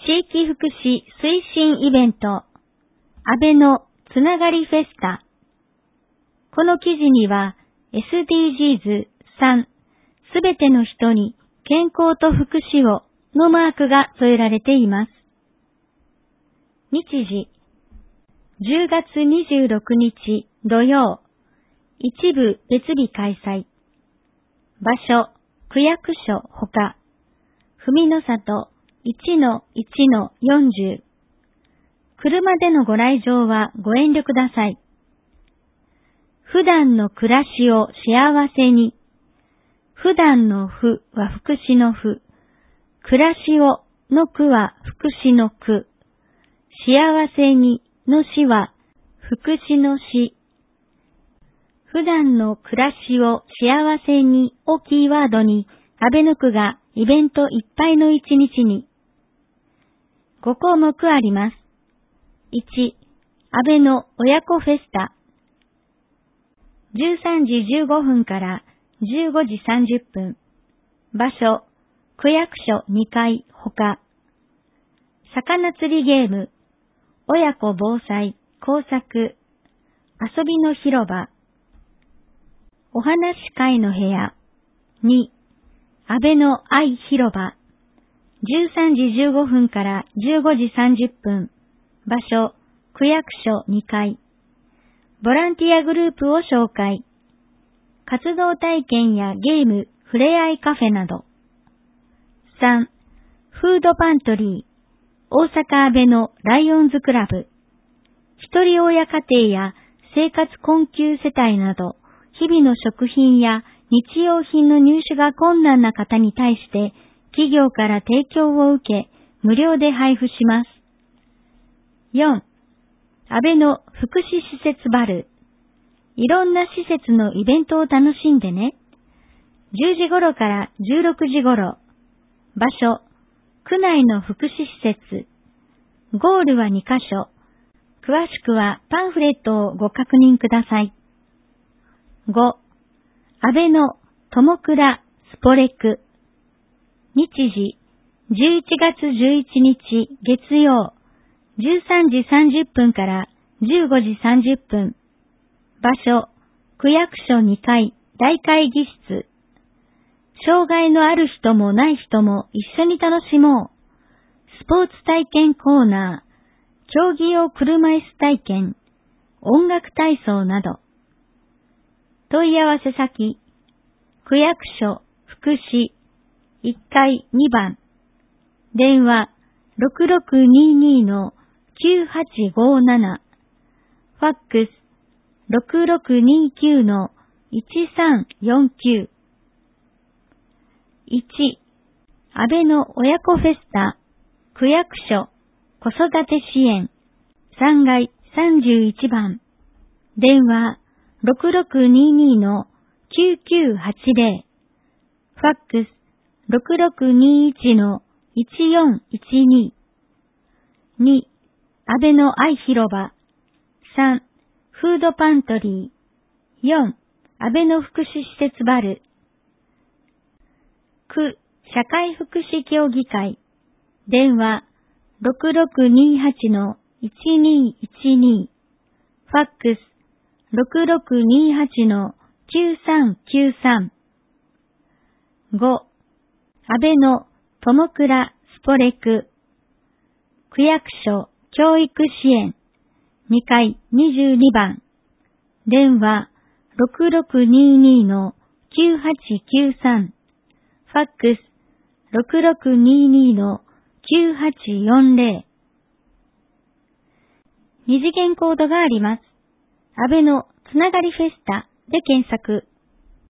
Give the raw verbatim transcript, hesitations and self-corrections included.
地域福祉推進イベント、安倍のつながりフェスタ。この記事には エスディージーズさん、すべての人に健康と福祉をのマークが添えられています。日時、じゅうがつにじゅうろくにち土曜、一部別日開催。場所、区役所ほか、文の里 いちのいちのよんじゅう。車でのご来場はご遠慮ください。普段の暮らしを幸せに。普段のふは福祉のふ。暮らしをのくは福祉のく。幸せにのしは福祉のし。普段の暮らしを幸せにをキーワードに、安倍の区がイベントいっぱいの一日に。ご項目あります。いち、安倍の親子フェスタ。じゅうさんじじゅうごふんからじゅうごじさんじゅっぷん。場所、区役所にかいほか。魚釣りゲーム、親子防災、工作、遊びの広場。お話し会の部屋。に、安倍の愛広場。じゅうさんじじゅうごふんからじゅうごじさんじゅっぷん。場所、区役所にかい。ボランティアグループを紹介。活動体験やゲーム、ふれあいカフェなど。さん、フードパントリー。大阪安倍のライオンズクラブ。一人親家庭や生活困窮世帯など、日々の食品や日用品の入手が困難な方に対して、企業から提供を受け、無料で配布します。よん、安倍の福祉施設バル。いろんな施設のイベントを楽しんでね。じゅうじ頃からじゅうろくじ頃。場所、区内の福祉施設。ゴールはにかしょ。詳しくはパンフレットをご確認ください。ご、安倍のともくらスポレク。日時、じゅういちがつじゅういちにち月曜、じゅうさんじさんじゅっぷんからじゅうごじさんじゅっぷん。場所、区役所にかい大会議室。障害のある人もない人も一緒に楽しもう。スポーツ体験コーナー、競技用車椅子体験、音楽体操など。問い合わせ先、区役所、福祉、いっかいにばん。電話、ろくろくにーにーのきゅうはちごーなな。ファックス、ろくろくにーきゅうのいちさんよんきゅう。いち、安倍の親子フェスタ、区役所、子育て支援、さんがいさんじゅういちばん。電話、ろくろくにーにーのきゅうきゅうはちぜろ。ファックス、ろくろくにーいちのいちよんいちに。に、安倍の愛広場。さん、フードパントリー。よん、安倍の福祉施設バル。区社会福祉協議会。電話、ろくろくにーはちのいちにーいちに。ファックス、ろくろくにーはちのきゅうさんきゅうさん。ご、安倍のともくらスポレク。区役所教育支援。にかいにじゅうにばん。電話、ろくろくにーにーのきゅうはちきゅうさん。ファックス、ろくろくにーにーのきゅうはちよんぜろ。二次元コードがあります。安倍のつながりフェスタで検索。